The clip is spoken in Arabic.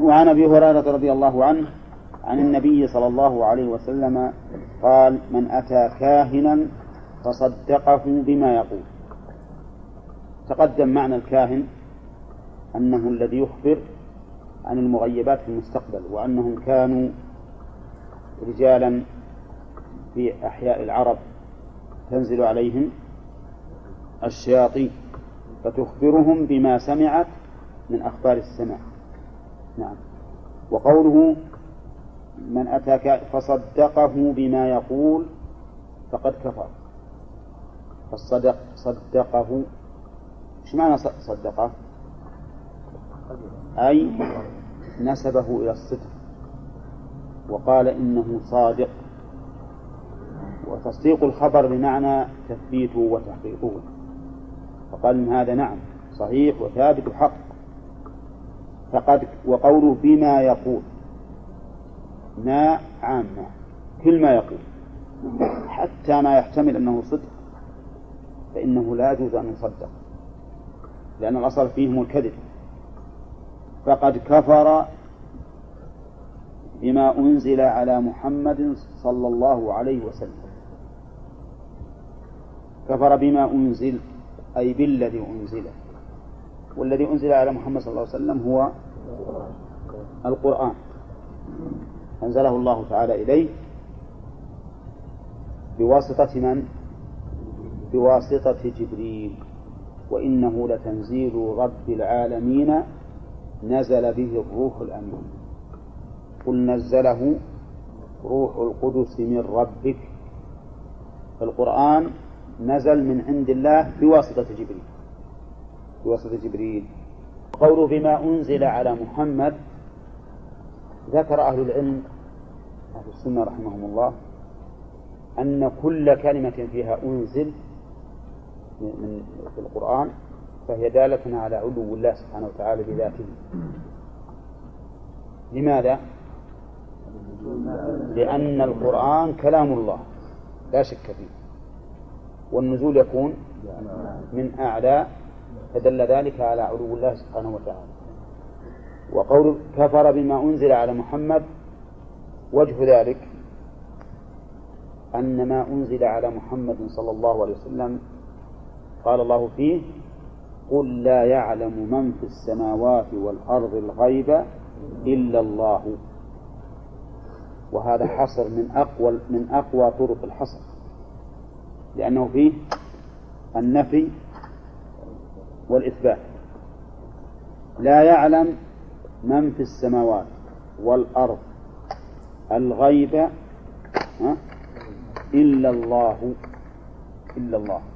وعن أبي هريرة رضي الله عنه عن النبي صلى الله عليه وسلم قال: من أتى كاهنا فصدقه بما يقول. تقدم معنى الكاهن أنه الذي يخبر عن المغيبات في المستقبل، وأنهم كانوا رجالا في أحياء العرب تنزل عليهم الشياطين فتخبرهم بما سمعت من أخبار السماء. نعم. وقوله من أتاك فصدقه بما يقول فقد كفر. صدقه، ايش معنى صدقه؟ أي نسبه إلى الصدق وقال إنه صادق. وتصديق الخبر بمعنى تثبيته وتحقيقه، فقال إن هذا نعم صحيح وثابت حق. وقوله بما يقول ما عامة، كل ما يقول حتى ما يحتمل أنه صدق فإنه لا يجوز أن يصدق، لأن الأصل فيهم الكذب. فقد كفر بما أنزل على محمد صلى الله عليه وسلم. كفر بما أنزل أي بالذي أنزله، والذي أنزل على محمد صلى الله عليه وسلم هو القرآن، أنزله الله تعالى إليه بواسطة من؟ بواسطة جبريل، وإنه لتنزيل رب العالمين نزل به الروح الأمين. قل نزله روح القدس من ربك. القرآن نزل من عند الله بواسطة جبريل. قوله بما أنزل على محمد، ذكر أهل العلم أهل السنة رحمهم الله أن كل كلمة فيها أنزل في القرآن فهي دالة على علو الله سبحانه وتعالى بذاته. لماذا؟ لأن القرآن كلام الله لا شك فيه، والنزول يكون من أعلى، فدل ذلك على علو الله سبحانه وتعالى. وقول كفر بما أنزل على محمد، وجه ذلك أن ما أنزل على محمد صلى الله عليه وسلم قال الله فيه: قل لا يعلم من في السماوات والأرض الغيب إلا الله. وهذا حصر من أقوى طرق الحصر، لأنه فيه النفي والإثبات. لا يعلم من في السماوات والأرض الغيب إلا الله